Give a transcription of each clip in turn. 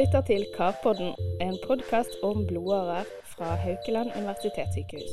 lytter til Karpodden, en podcast om blodårer fra Haukeland Universitetssykehus.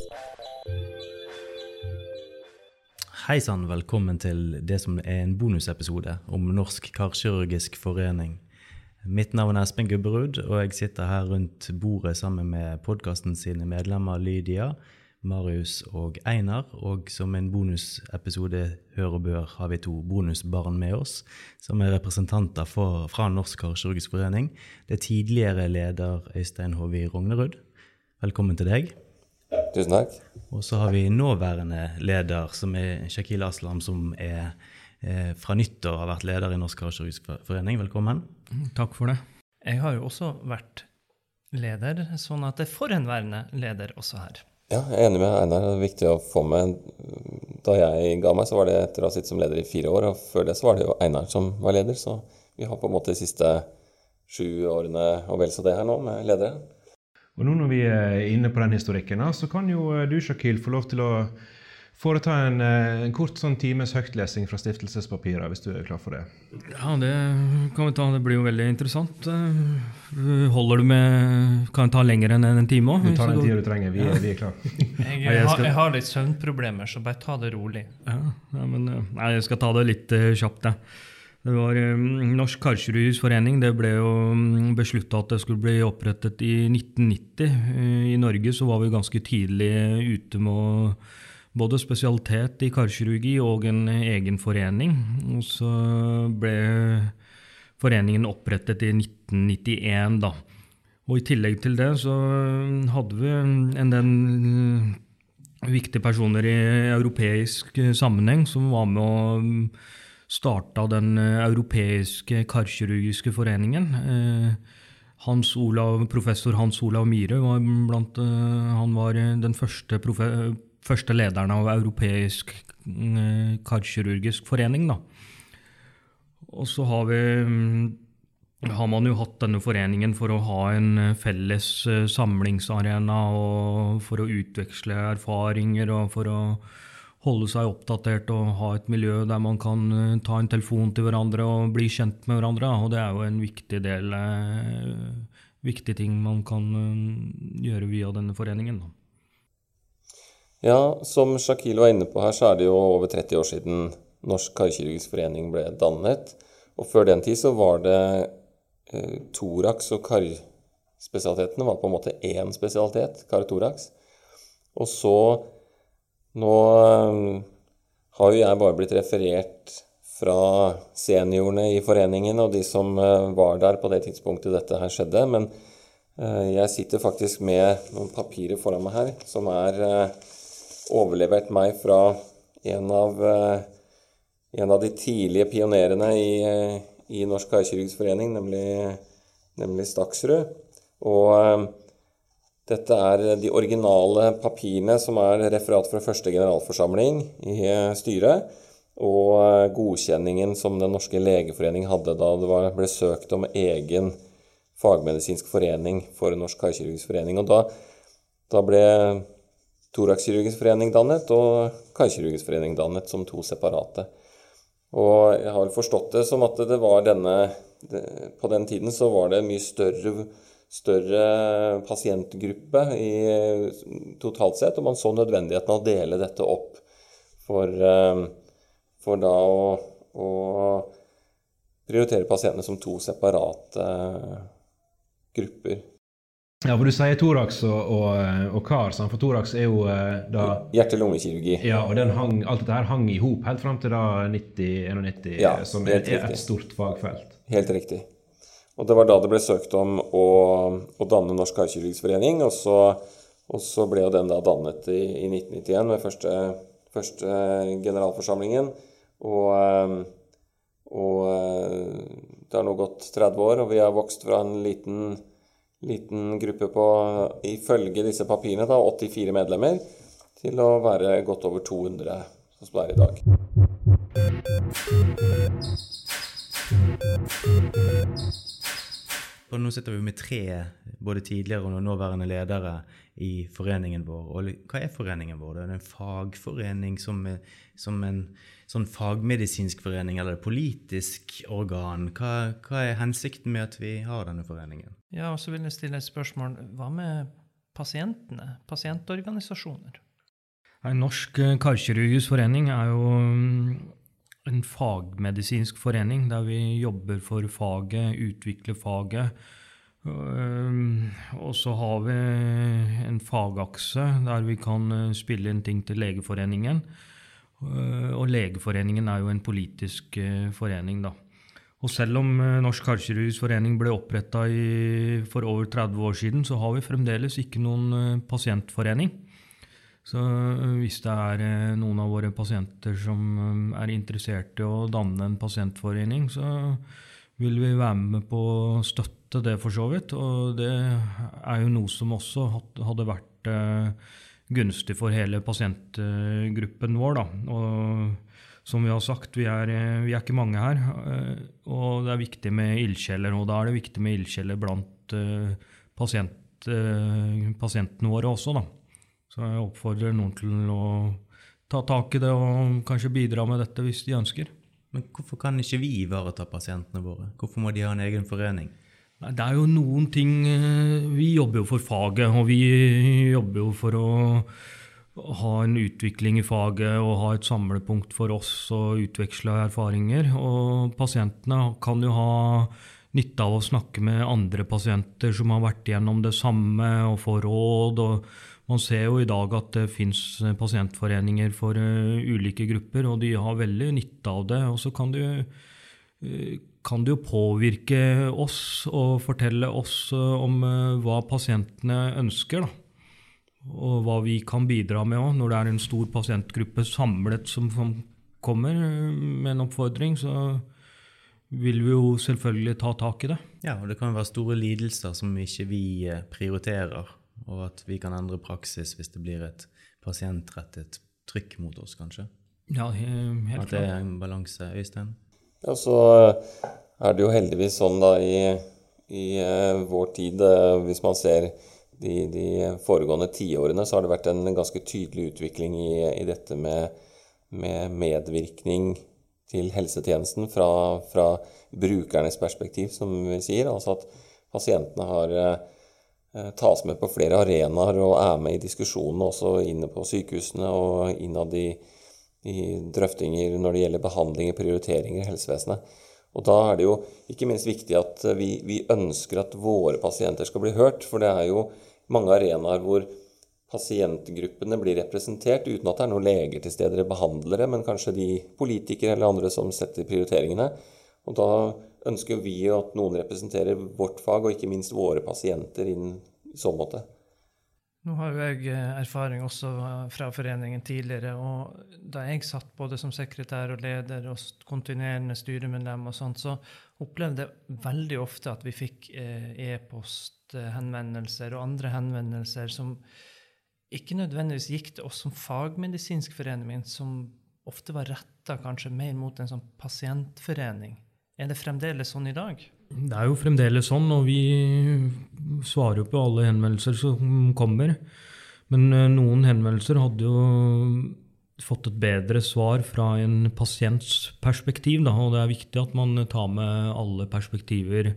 Hei sann, velkommen til det som en bonusepisode om Norsk Karkirurgisk Forening. Mitt navn Espen Gubberud, og jeg sitter her rundt bordet sammen med podcasten sine medlemmer Lydia, Marius og Einar, og som en bonusepisode hør og bør har vi 2 bonusbarn med oss, som representanter fra Norsk Karkirurgisk Forening. Det tidligere leder Øystein Håvi Rognerud. Velkommen til deg. Tusen takk. Og så har vi nåværende leder, som Shakil Aslam, som fra nyttår har vært leder i Norsk Karkirurgisk Forening. Velkommen. Takk for det. Jeg har jo også vært leder, sånn at det er forhenværende leder også her. Ja, jeg enig med Einar. Det er viktig å få med. Da jeg ga meg, så var det etter å ha sittet som leder i 4 år, og før det så var det jo Einar som var leder, så vi har på en måte de siste 7 årene og vel så det her nå med ledere. Og nå når vi inne på den historikken, så kan jo du, Shakil, få lov til å foreta en kort sånn times høytlesing fra stiftelsespapiret, hvis du klar for det. Ja, det kan vi ta. Det blir jo veldig interessant. Holder du med, kan det ta lenger enn en time også? Du tar den tiden du trenger, vi klar. Jeg har litt søvnproblemer, så bare ta det rolig. Nei, jeg skal ta det litt kjapt, det. Det var Norsk Karkirurgisk Forening. Det ble jo besluttet at det skulle bli opprettet i 1990. I Norge så var vi ganske tidlig ute med både spesialitet i karkirurgi og en egen forening. Og så ble foreningen opprettet i 1991 da. Og i tillegg til det så hadde vi en del viktige personer i europeisk sammenheng som var med å starta den europeiske karkirurgiske foreningen. Professor Hans Olav Myhre var han var den første lederen av europeisk karkirurgisk forening da. Og så har man jo hatt denne foreningen for å ha en felles samlingsarena og for å utveksle erfaringer og for å holde seg oppdatert og ha et miljø der man kan ta en telefon til hverandre og bli kjent med hverandre, og det er jo en viktig ting man kan gjøre via denne foreningen da. Ja, som Shakil var inne på her, så er det jo over 30 år siden Norsk Karkirurgisk Forening ble dannet, og før den tid så var det thorax og karspesialitetene var på en måte en spesialitet, kar-thorax, og så nå har jo jeg bare blitt referert fra seniorene i foreningen og de som var der på det tidspunktet dette her skjedde, men jeg sitter faktisk med noen papirer foran meg her som overlevert meg fra en av de tidlige pionerene i Norsk Karkirurgisk Forening, nemlig Staksrud, og dette er de originale papirene som er referat fra første generalforsamling i styret, og godkjenningen som den norske legeforening hadde da det ble søkt om egen fagmedisinsk forening for Norsk Karkirurgisk Forening. Og da ble thoraxkirurgisk forening dannet og karkirurgisk forening dannet som 2 separate. Og jeg har forstått det som at det var på den tiden så var det mye større pasientgruppe totalt sett, og man så nødvendigheten av å dele dette opp for da å prioritere pasientene som 2 separate grupper. Ja, for du sier thorax og kar, for thorax er jo da hjerte-lungekirurgi. Ja, og alt dette her hang i hop helt frem til da 90-91, ja, som er et stort fagfelt. Helt riktig. Og det var da det ble søkt om å danne Norsk Karkirurgisk Forening, og så ble jo den da dannet i 1991 med første generalforsamlingen, og det har nå gått 30 år, og vi har vokst fra en liten gruppe på, ifølge disse papirene da, 84 medlemmer, til å være godt over 200, som det er i dag. Og nå sitter vi med 3 både tidligere og nåværende ledere i foreningen vår. Og hva er foreningen vår? Det er en fagforening som sånn fagmedisinsk forening eller politisk organ? Hva hensikten med at vi har denne foreningen? Ja, og så vil jeg stille et spørsmål. Hva med pasientene? Pasientorganisasjoner? Norsk karkirurgisk forening jo en fagmedisinsk forening der vi jobber for faget, utvikler faget. Og så har vi en fagakse der vi kan spille inn ting til Legeforeningen. Og Legeforeningen jo en politisk forening da. Og selv om Norsk karkirurgisk forening ble opprettet for over 30 år siden, så har vi fremdeles ikke noen pasientforening. Så hvis det noen av våre pasienter som interessert i å danne en pasientforening, så vil vi være med på å støtte det for så vidt. Og det jo noe som også hadde vært gunstig for hele pasientgruppen vår da. Og som vi har sagt, vi vi ikke mange her, og det viktig med ildsjeler, og da det viktig med ildsjeler blant pasientene våre også da. Så jeg oppfordrer noen til å ta tak i det og kanskje bidra med dette hvis de ønsker. Men hvorfor kan ikke vi ivareta pasientene våre? Hvorfor må de ha en egen forening? Nei, det jo noen ting, vi jobber jo for faget, og vi jobber jo for å ha en utvikling i faget og ha et samlepunkt for oss og utveksle erfaringer. Og pasientene kan jo ha nytte av å snakke med andre pasienter som har vært gjennom det samme og få råd. Og man ser jo i dag at det finnes pasientforeninger for ulike grupper, og de har veldig nytte av det. Og så kan det jo påvirke oss og fortelle oss om hva pasientene ønsker, da. Og hva vi kan bidra med også. Når det en stor pasientgruppe samlet som kommer med en oppfordring, så vil vi jo selvfølgelig ta tak i det. Ja, og det kan være store lidelser som ikke vi prioriterer, og at vi kan endre praksis hvis det blir et pasientrettet trykk mot oss, kanskje. Ja, helt klart. At det en balanse, Øystein? Ja, så det jo heldigvis sånn da i vår tid, hvis man ser de foregående 10 årene, så har det vært en ganske tydelig utvikling i dette med medvirkning til helsetjenesten fra brukernes perspektiv, som vi sier. Altså at pasientene tas med på flere arenaer og med i diskusjonene også inne på sykehusene og innad i drøftinger når det gjelder behandling og prioriteringer i helsevesenet. Og da det jo ikke minst viktig at vi ønsker at våre pasienter skal bli hørt, for det jo mange arenaer hvor pasientgruppene blir representert uten at det noen leger til stede eller behandlere, men kanskje de politikere eller andre som setter prioriteringene. Og da ønsker vi at noen representerer vårt fag, og ikke minst våre pasienter innen så måte. Nå har jo jeg erfaring også fra foreningen tidligere, og da jeg satt både som sekretær og leder og kontinuerende styre med dem og sånt, så opplevde jeg veldig ofte at vi fikk e-posthenvendelser og andre henvendelser som ikke nødvendigvis gikk til oss som fagmedisinsk forening, som ofte var rettet kanskje mer mot en sånn pasientforening. Det fremdeles sånn i dag? Det jo fremdeles sånn, og vi svarer jo på alle henvendelser som kommer. Men noen henvendelser hadde jo fått et bedre svar fra en pasients perspektiv, da, og det viktig at man tar med alle perspektiver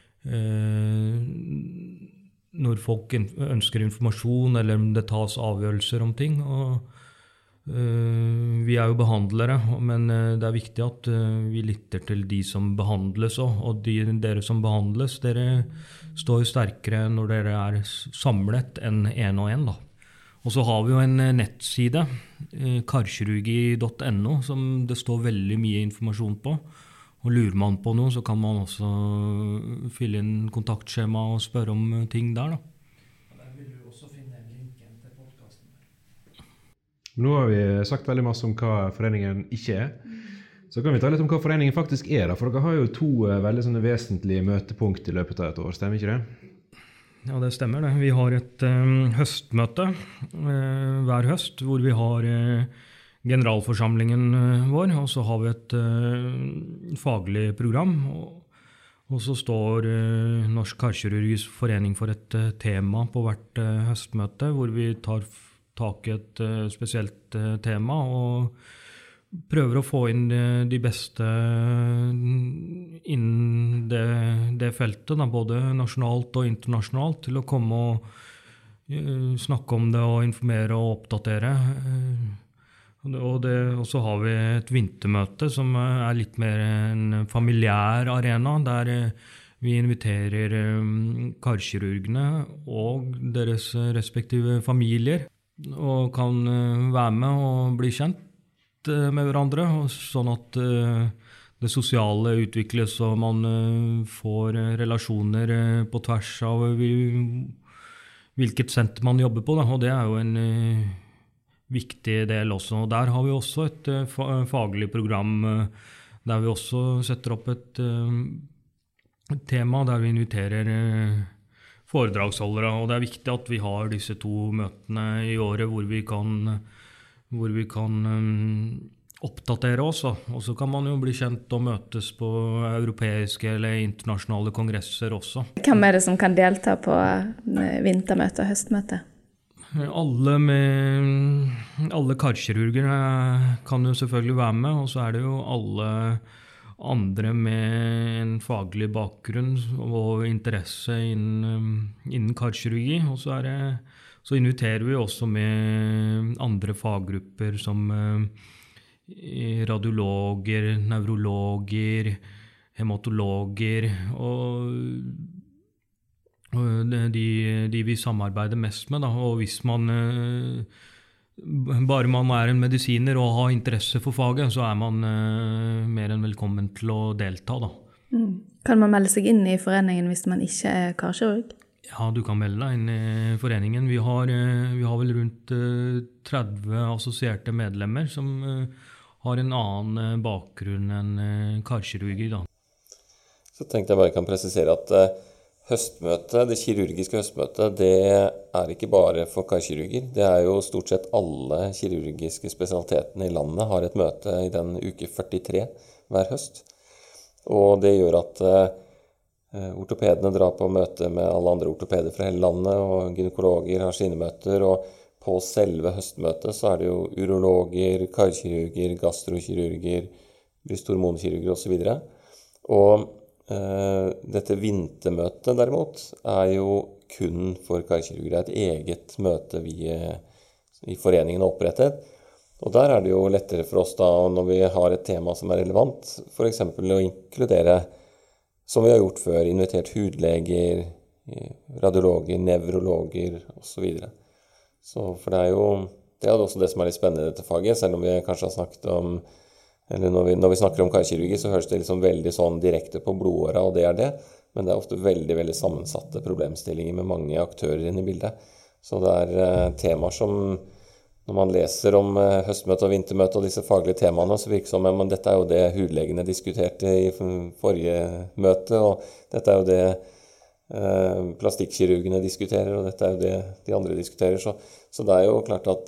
når folk ønsker informasjon, eller om det tas avgjørelser om ting. Og vi jo behandlere, men det viktig at vi lytter til de som behandles også, og dere som behandles, dere står sterkere når dere samlet enn en og en da. Og så har vi jo en nettside, karkirurgi.no, som det står veldig mye informasjon på. Og lurer man på noe, så kan man også fylle inn kontaktskjema og spørre om ting der da. Der vil du også finne linken til podcasten. Nå har vi sagt veldig masse om hva foreningen ikke Så kan vi ta litt om hva foreningen faktisk da, for dere har jo 2 veldig sånne vesentlige møtepunkt i løpet av et år, stemmer ikke det? Ja, det stemmer det. Vi har et høstmøte hver høst, hvor vi har generalforsamlingen vår, og så har vi et faglig program, og så står Norsk karkirurgisk forening for et tema på hvert høstmøte, hvor vi tar tak i et spesielt tema, prøver å få inn de beste innen det feltet, da, både nasjonalt og internasjonalt, til å komme og snakke om det og informere og oppdatere. Og så har vi et vintermøte som litt mer en familiær arena, der vi inviterer karkirurgene og deres respektive familier, og kan være med og bli kjent med hverandre, sånn at det sosiale utvikles, og man får relasjoner på tvers av hvilket senter man jobber på, da. Og det jo en viktig del også. Og der har vi også et faglig program der vi også setter opp et tema der vi inviterer foredragsholdere, og det viktig at vi har disse 2 møtene i året hvor vi kan oppdatere oss, og så kan man jo bli kjent og møtes på europeiske eller internasjonale kongresser også. Hvem det som kan delta på vintermøte og høstmøte? Alle karkirurger kan jo selvfølgelig være med, og så det jo alle andre med en faglig bakgrunn og interesse innen karkirurgi, og så inviterer vi også med andre faggrupper som radiologer, nevrologer, hematologer, og de vi samarbeider mest med, da. Og hvis man bare man en medisiner og har interesse for faget, så man mer enn velkommen til å delta, da. Kan man melde seg inn i foreningen hvis man ikke karkirurg? Ja, du kan melde deg inn i foreningen. Vi har vel rundt 30 assosierte medlemmer som har en annen bakgrunn enn karkirurgi, da. Så tenkte jeg bare kan presisere at høstmøtet, det kirurgiske høstmøtet, det ikke bare for karkirurger. Det jo stort sett alle kirurgiske spesialitetene i landet har et møte i den uke 43 hver høst. Og det gjør at ortopedene drar på møte med alle andre ortopeder fra hele landet, og gynekologer har sine møter, og på selve høstmøtet så det jo urologer, karkirurger, gastrokirurger, brysthormonkirurger og så videre. Og dette vintermøtet derimot jo kun for karkirurger. Det et eget møte vi i foreningen har opprettet. Og der det jo lettere for oss da, når vi har et tema som relevant, for eksempel å inkludere, som vi har gjort før, invitert hudleger, radiologer, nevrologer og så videre. Så for det jo også det som litt spennende i dette faget, selv om vi kanskje har snakket om, eller når vi snakker om karkirurgi, så høres det liksom veldig sånn direkte på blodåra, og det det, men det ofte veldig, veldig sammensatte problemstillinger med mange aktører inne i bildet. Så det temaer som, når man leser om høstmøte og vintermøte og disse faglige temaene, så virker det som, men dette jo det hudlegene diskuterte i forrige møte, og dette jo det plastikkirurgene diskuterer, og dette jo det de andre diskuterer. Så det jo klart at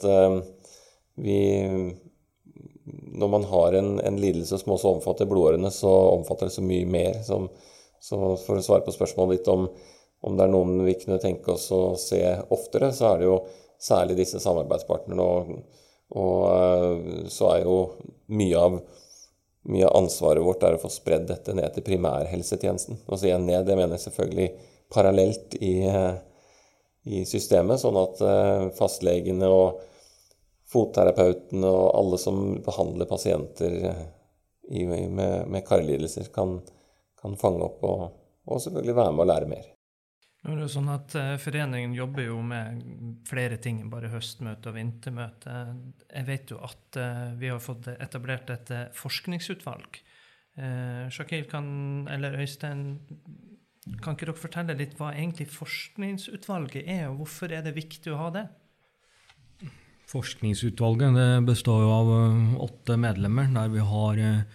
når man har en lidelse som også omfatter blodårene, så omfatter det så mye mer. Så for å svare på spørsmålet ditt om det noen vi kunne tenke oss å se oftere, så det jo særlig disse samarbeidspartnerne, og så jo mye av ansvaret vårt å få spredd dette ned til primærhelsetjenesten. Og så igjen ned, det mener jeg selvfølgelig parallelt i systemet, sånn at fastlegene og fotterapeutene og alle som behandler pasienter med karlidelser kan fange opp og selvfølgelig være med å lære mer. Nå det sånn at foreningen jobber jo med flere ting enn bare høstmøte og vintermøte. Jeg vet jo at vi har fått etablert et forskningsutvalg. Shakil eller Øystein, kan ikke dere fortelle litt hva egentlig forskningsutvalget og hvorfor det viktig å ha det? Forskningsutvalget det består jo av 8 medlemmer, der vi har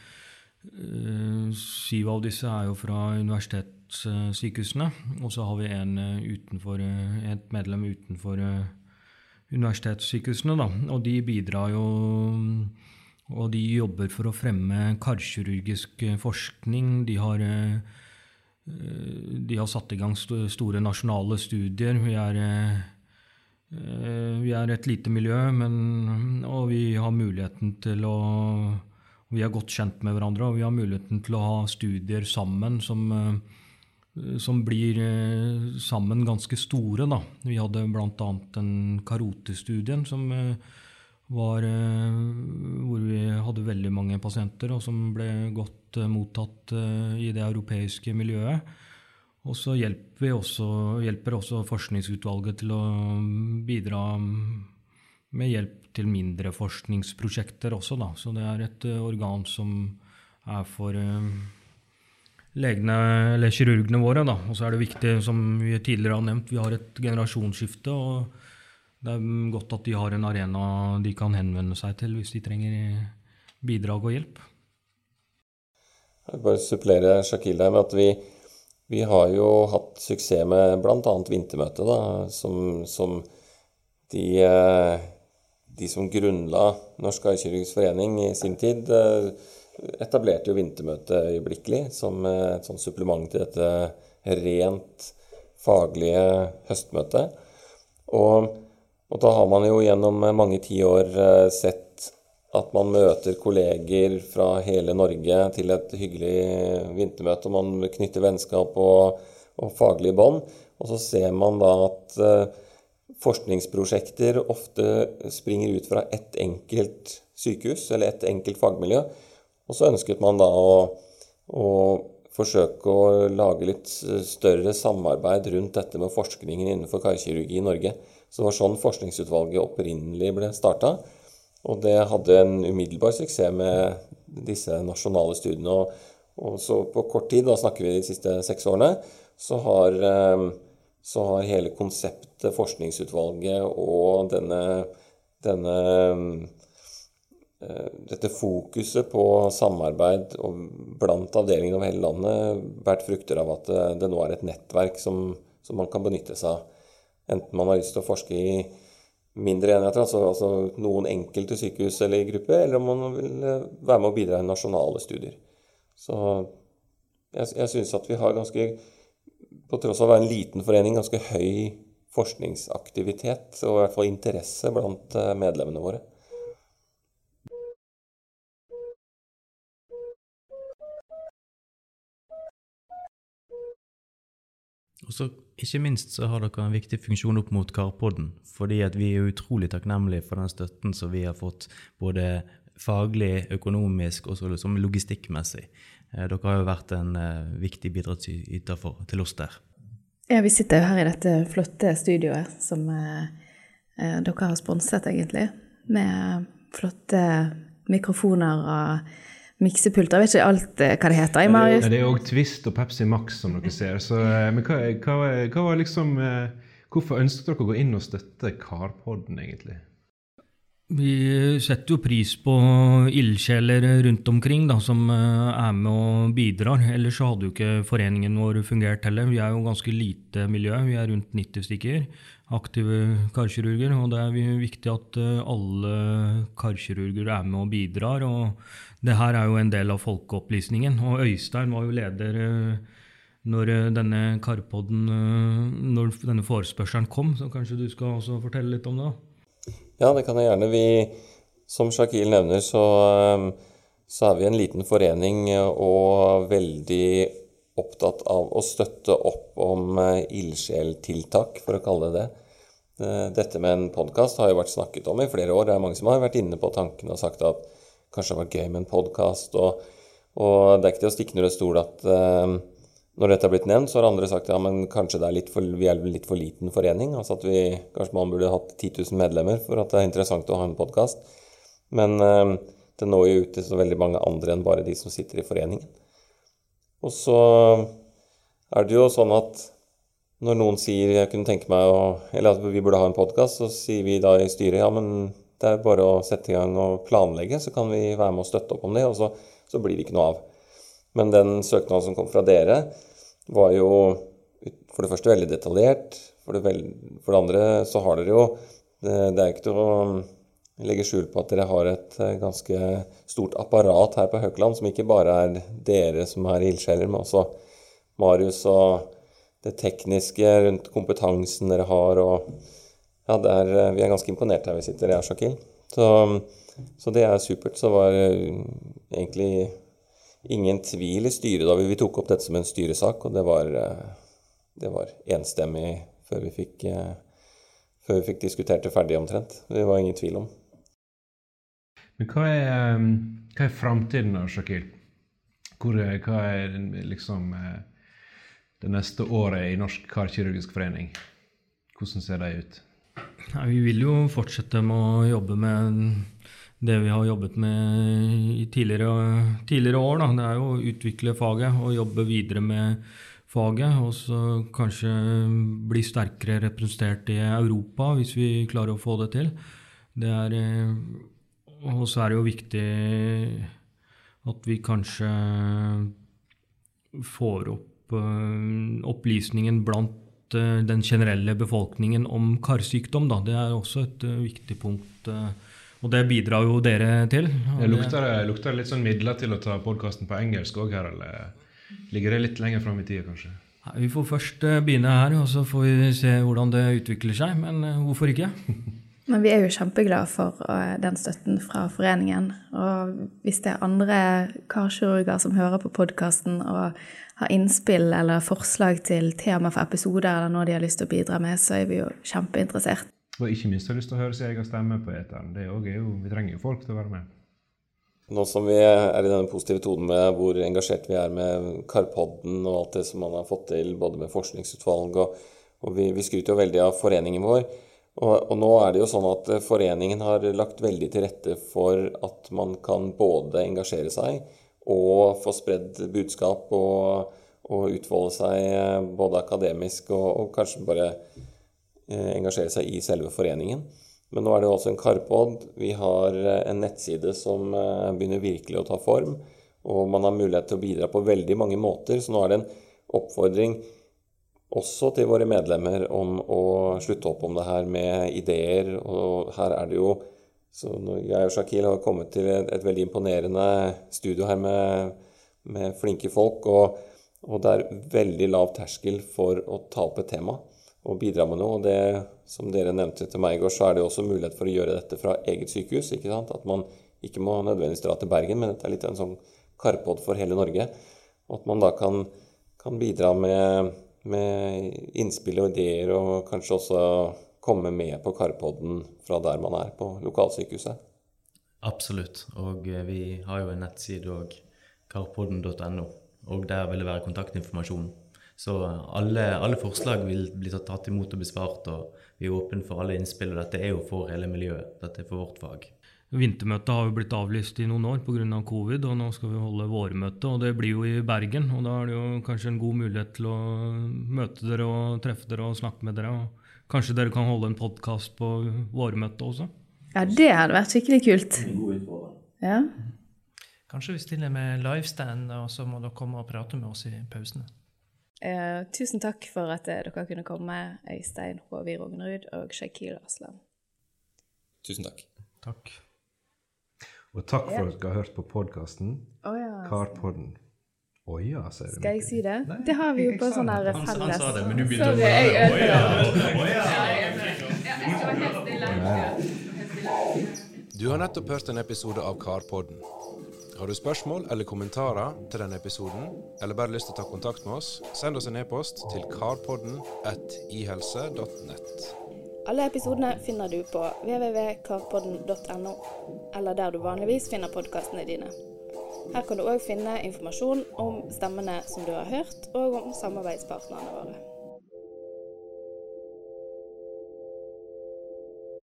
7 av disse jo fra universitetssykehusene, og så har vi et medlem utenfor universitetssykehusene, da. Og de bidrar jo, og de jobber for å fremme karkirurgisk forskning. De har satt i gang store nasjonale studier. Vi Vi et lite miljø, og vi har muligheten til å vi godt kjent med hverandre, og vi har muligheten til å ha studier sammen som blir sammen ganske store. Da. Vi hadde blant annet den karotestudien som hvor vi hadde veldig mange pasienter, og som ble godt mottatt i det europeiske miljøet. Og så hjelper også forskningsutvalget til å bidra med hjelp til mindre forskningsprosjekter også. Da. Så det et organ som for legene eller kirurgene våre. Da. Og så det viktig, som vi tidligere har nevnt, vi har et generasjonsskifte, og det godt at de har en arena de kan henvende seg til hvis de trenger bidrag og hjelp. Jeg vil bare supplere Shakil der med at vi har jo hatt suksess med blant annet vintermøtet, da, som de som grunnla Norsk Karkirurgisk Forening i sin tid, etablerte jo vintermøtet øyeblikkelig som et sånt supplement til dette rent faglige høstmøtet. Og da har man jo gjennom mange 10 år sett at man møter kolleger fra hele Norge til et hyggelig vintermøte, og man knytter vennskap og faglige bånd. Og så ser man da at forskningsprosjekter ofte springer ut fra et enkelt sykehus eller et enkelt fagmiljø. Og så ønsket man da å forsøke å lage litt større samarbeid rundt dette med forskningen innenfor karkirurgi i Norge. Så det var sånn forskningsutvalget opprinnelig ble startet, og det hadde en umiddelbar suksess med disse nasjonale studiene. Og så på kort tid, da snakker vi de siste 6 årene, så har hele konseptet forskningsutvalget og dette fokuset på samarbeid blant avdelingene over hele landet vært frukter av at det nå et nettverk som man kan benytte seg av. Enten man har lyst til å forske i mindre enheter, altså noen enkelte sykehus eller grupper, eller om man vil være med å bidra i nasjonale studier. Så jeg synes at vi har ganske, på tross av å være en liten forening, ganske høy forskningsaktivitet, og i hvert fall interesse blant medlemmene våre. Og så ikke minst så har dere en viktig funksjon opp mot Karpodden, fordi at vi utrolig takknemlige for den støtten som vi har fått, både faglig, økonomisk og liksom logistikkmessig. Dere har jo vært en viktig bidragsyter til oss der. Ja, vi sitter jo her i dette flotte studioet som dere har sponset egentlig, med flotte mikrofoner og miksepulter. Jeg vet ikke alt hva det heter. Det jo også Twist og Pepsi Max som dere ser. Så, men hva var liksom, hvorfor ønsket dere å gå inn og støtte Karpodden egentlig? Vi setter jo pris på ildsjeler rundt omkring da, som med og bidrar. Ellers så hadde jo ikke foreningen vår fungert heller. Vi jo ganske lite miljø. Vi rundt 90 stykker aktive karkirurger, og det viktig at alle karkirurger med og bidrar. Og det her jo en del av folkeopplysningen. Og Øystein var jo leder når denne Karpodden, når denne forespørselen kom, så kanskje du skal også fortelle litt om det da? Ja, det kan jeg gjerne. Som Shakil nevner, så vi en liten forening og veldig opptatt av å støtte opp om ildsjeltiltak, for å kalle det det. Dette med en podcast har jo vært snakket om i flere år. Det mange som har vært inne på tanken og sagt at kanskje det var gøy med en podcast, og det ikke til å stikke under stol at når dette har blitt nevnt, så har andre sagt ja, men kanskje vi litt for liten forening, altså at kanskje man burde hatt 10 000 medlemmer for at det interessant å ha en podcast. Men det når jo ut til så veldig mange andre enn bare de som sitter i foreningen. Og så det jo sånn at når noen sier jeg kunne tenke meg eller at vi burde ha en podcast, så sier vi da i styret ja, men det bare å sette i gang og planlegge, så kan vi være med og støtte opp om det, og så blir det ikke noe av. Men den søknaden som kom fra dere var jo for det første veldig detaljert, for det andre så har dere jo, det ikke til å legge skjul på at dere har et ganske stort apparat her på Haukeland, som ikke bare dere som ildsjeler, men også Marius og det tekniske rundt kompetansen dere har, og ja, vi ganske imponert her vi sitter, jeg og Shakil. Så det supert. Så var egentlig ingen tvil i styret da vi tok opp dette som en styresak, og det var enstemmig før vi fikk diskutert det ferdig omtrent. Det var ingen tvil om. Men hva er fremtiden av Shakil? Hva liksom det neste året i Norsk Karkirurgisk Forening? Hvordan ser det ut? Ja, vi vil jo fortsette med å jobbe med det vi har jobbet med i tidligere år. Da. Det jo å utvikle faget og jobbe videre med faget, og så kanskje bli sterkere representert i Europa hvis vi klarer å få det til. Og så det jo viktig at vi kanskje får opp opplysningen blant den generelle befolkningen om karsykdom. Da. Det også et viktig punkt, og det bidrar jo dere til. Lukter det litt sånn midler til å ta podcasten på engelsk også her, eller ligger det litt lenger frem i tiden kanskje? Ja, vi får først begynne her, og så får vi se hvordan det utvikler seg, men hvorfor ikke? Men vi jo kjempeglade for den støtten fra foreningen, og hvis det andre karkirurger som hører på podcasten og har innspill eller forslag til tema for episoder eller noe de har lyst til å bidra med, så vi jo kjempeinteressert. Og ikke minst har lyst til å høre sin egen stemme på eteren. Vi trenger jo folk til å være med. Nå som vi i denne positive tonen med hvor engasjert vi med Karpodden og alt det som man har fått til, både med forskningsutvalg, og vi skryter jo veldig av foreningen vår. Og nå det jo sånn at foreningen har lagt veldig til rette for at man kan både engasjere seg og få spredd budskap og utfolde seg både akademisk og kanskje bare engasjere seg i selve foreningen. Men nå det jo også en Karpod. Vi har en nettside som begynner virkelig å ta form, og man har mulighet til å bidra på veldig mange måter, så nå det en oppfordring også til våre medlemmer om å slutte opp om det her med ideer, og her det jo, så jeg og Shakil har kommet til et veldig imponerende studio her med flinke folk, og det veldig lav terskel for å ta opp et tema og bidra med noe, og det som dere nevnte til meg i går, så det jo også mulighet for å gjøre dette fra eget sykehus, ikke sant? At man ikke må nødvendigvis dra til Bergen, men dette litt en sånn Karpod for hele Norge, og at man da kan bidra med innspill og ideer, og kanskje også komme med på Karpodden fra der man på lokalsykehuset. Absolutt, og vi har jo en nettside også, karpodden.no, og der vil det være kontaktinformasjon. Så alle forslag vil bli tatt imot og besvart, og vi åpne for alle innspill, og dette jo for hele miljøet, dette for vårt fag. Vintermøtet har jo blitt avlyst i noen år på grunn av covid, og nå skal vi holde vårmøte, og det blir jo i Bergen, og da det jo kanskje en god mulighet til å møte dere og treffe dere og snakke med dere, og kanskje dere kan holde en podcast på vårmøtet også? Ja, det hadde vært skikkelig kult. Ja. Kanskje vi stiller med livestand, og så må dere komme og prate med oss i pausene. Tusen takk for at dere kunne komme, Øystein Håvi Rognerud og Shakil Aslam. Tusen takk. Takk. Og takk for at dere har hørt på podcasten Karpodden. Ja, sier du. Skal jeg si det? Nei, det har vi jo på sånn her felles. Han sa det, men du begynte å Du har nettopp hørt en episode av Karpodden. Har du spørsmål eller kommentarer til denne episoden, eller bare lyst til å ta kontakt med oss, send oss en e-post til karpodden@ihelse.net. Alle episodene finner du på www.karpodden.no, eller der du vanligvis finner podcastene dine. Her kan du også finne informasjon om stemmene som du har hørt, og om samarbeidspartnerne våre.